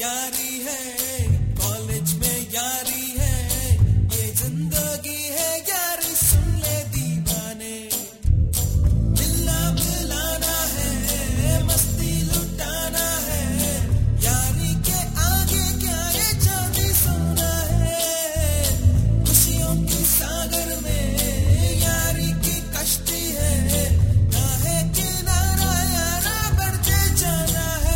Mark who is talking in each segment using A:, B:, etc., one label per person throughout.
A: यारी है, कॉलेज में यारी है, ये जिंदगी है यारी सुन ले दीवाने। मिलना मिलाना है, मस्ती लुटाना है, यारी के आगे क्या ये चांदी सोना है। खुशियों की सागर में यारी की कश्ती है, ना है किनारा यारा बढ़ते जाना है।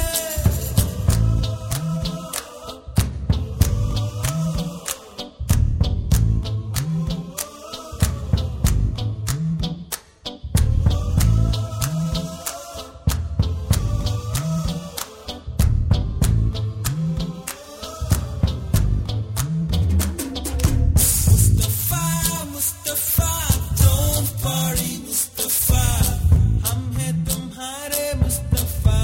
A: मुस्तफा don't worry मुस्तफा, हम हैं तुम्हारे मुस्तफा।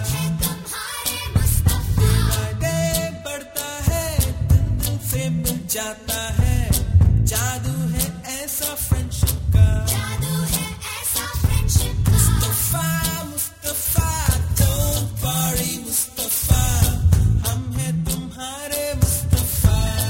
A: डे बाय डे बढ़ता है, दिन से मिल जाता है, जादू है ऐसा फ्रेंडशिप का। मुस्तफा मुस्तफा don't worry मुस्तफा, हम हैं तुम्हारे मुस्तफा।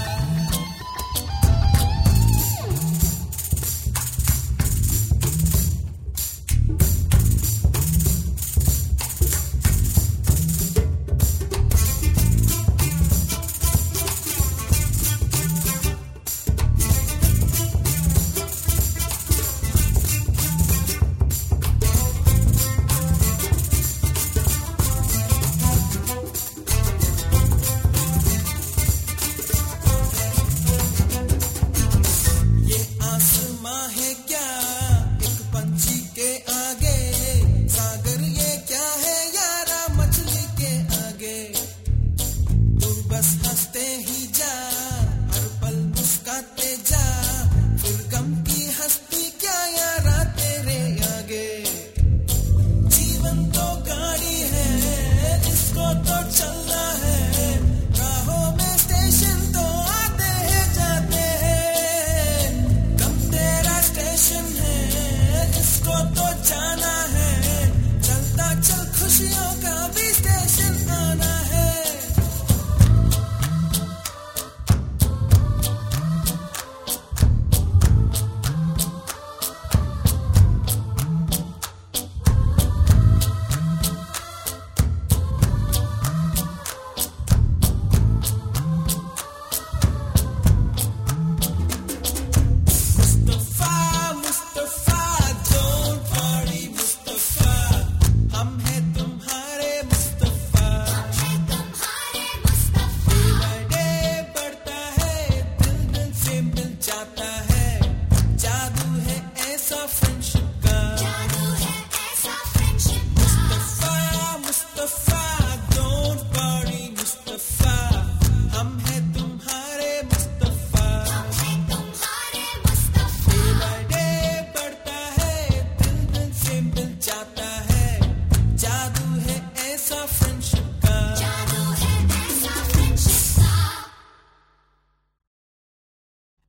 A: ये आसमां है क्या एक पंछी के आगे, सागर ये क्या है यारा मछली के आगे। तू बस हंसते